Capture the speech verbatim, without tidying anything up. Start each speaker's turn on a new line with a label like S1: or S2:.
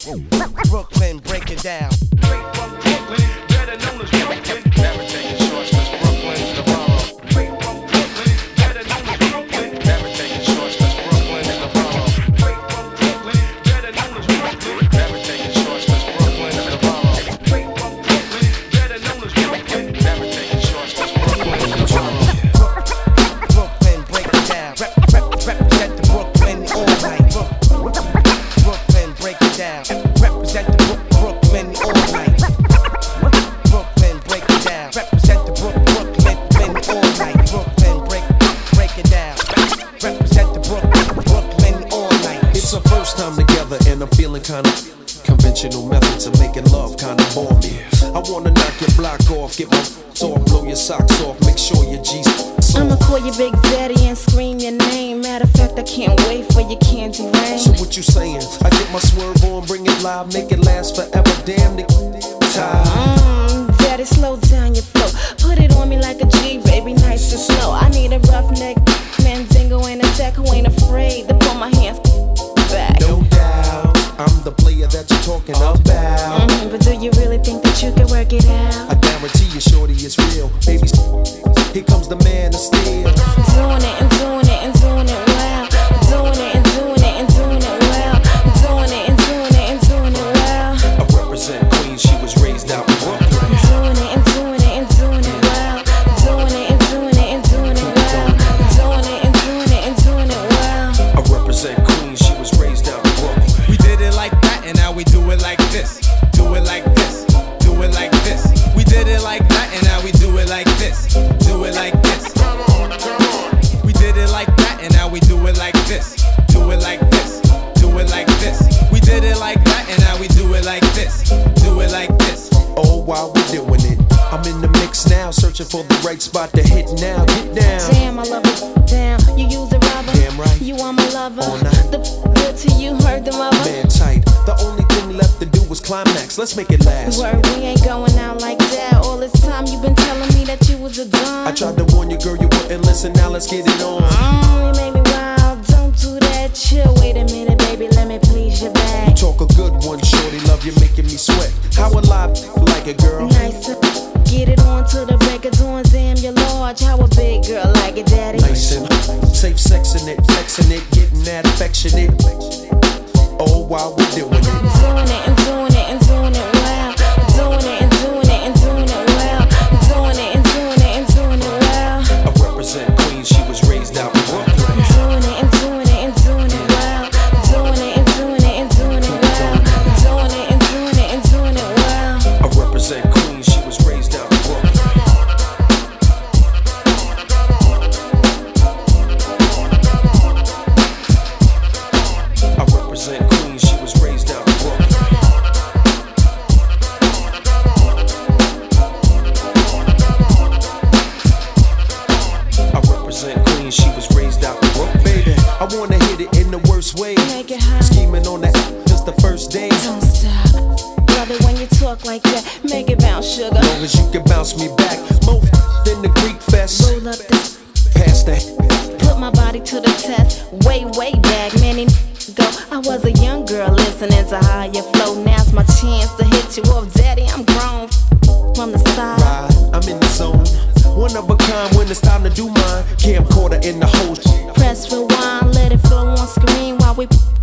S1: Brooklyn, break it down.
S2: Straight from Brooklyn, better known as Brooklyn. Never taking shorts 'cause Brooklyn's the borough. Straight from Brooklyn, better known as Brooklyn. Never taking shorts 'cause Brooklyn's the borough. Straight from Brooklyn, better known as Brooklyn. Never taking shorts 'cause Brooklyn's the borough. Straight from Brooklyn, better known as Brooklyn. Never taking shorts 'cause Brooklyn's the borough.
S1: Brooklyn, break it down. Rep, rep, represent the Brooklyn all night. Brooklyn, break it down. Represent the Brook, Brooklyn all night. Brooklyn, break it down. Represent the Brook, Brooklyn all night. Brooklyn, break, break it down. Represent the Brook, Brooklyn all night.
S3: It's our first time together and I'm feeling kinda conventional methods of making love kinda bore me. I wanna knock your block off, get my off, blow your socks off, make sure your G's soft.
S4: I'ma call you Big Daddy and scream your name. Matter of fact, I can't wait for your candy rain.
S3: So what you saying? I get my swerve on, bring it live, make it last forever. Damn, nigga, tired.
S4: Mmm, Daddy, slow down your flow. Put it on me like a G, baby, nice and slow. I need a roughneck, Mandingo and a tech who ain't afraid to pull my hands back.
S3: No doubt, I'm the player that you're talking about.
S4: Mm-hmm, but do you really think that you can work it out?
S3: I guarantee you, shorty, it's real. Baby, here comes the man of steel.
S4: Doing it and doing it and doing it well. Doing it and doing it and doing it well. Doing it and doing it and doing it well.
S3: I represent Queens, she was raised out in Brooklyn.
S4: Doing it and doing it and doing it well. Doing it and doing it and doing it well. Doing it and doing it and doing it well.
S3: I represent Queens, she was raised out in Brooklyn.
S5: We did it like that and now we do it like this. Do it like this. Do it like this. We did it like that and now we do it like this. Do it like this.
S2: Come on, come on.
S5: We did it like that and now we do it like this. Do it like this. Do it like this. We did it like that and now we do it like this. Do it like this.
S3: Oh, while we're doing it, I'm in the mix now, searching for the right spot to hit now. Get down.
S4: Damn, I love it. Damn, you use a rubber.
S3: Damn right.
S4: You are my lover.
S3: All night.
S4: The good to you, heard the mother.
S3: Man tight. The only thing left to do was climax. Let's make it last.
S4: Word, we ain't going out like that. All this time you been telling me that you was a dime.
S3: I tried to warn you, girl, you wouldn't listen. Now let's get it on.
S4: Mm, you made me wild. Don't do that. Chill. Wait a minute, baby. Let me please your back.
S3: You talk a good one, shorty. Love you, making me sweat. How a lot like it, girl?
S4: Nice. and Get it on to the records on. Damn, you're large. How a big girl like it, daddy?
S3: Nice and safe sexing it, flexing it, getting that affectionate. Oh, while we're doing it.
S4: Doing it and doing it and doing it well. Doing it and doing it and doing it well. Doing it and doing it and doing it well.
S3: I represent Queens, she was raised out in Brooklyn.
S4: Doing it and doing it and doing it well. Doing it and doing it and doing it well. Doing it and doing it and doing it well.
S3: I represent Queens, she was raised out in Brooklyn. I represent Queens, she was raised out in Brooklyn. I represent Queens, she was raised out in Brooklyn. Baby, I wanna hit it in the worst way.
S4: Make it hot.
S3: Scheming on that just the first day.
S4: Don't stop. Love it when you talk like that. Make it bounce, sugar.
S3: Long as you can bounce me back. More than the Greek fest.
S4: Roll up this.
S3: Pass that.
S4: Put my body to the test. Way, way back, many ago. I was a young girl listening to how you flow. Now's my chance to hit you up, daddy. I'm grown from the side.
S3: Ride, I'm in the zone. One of a kind when it's time to do mine. Camcorder in the host.
S4: Press rewind, let it flow on screen while we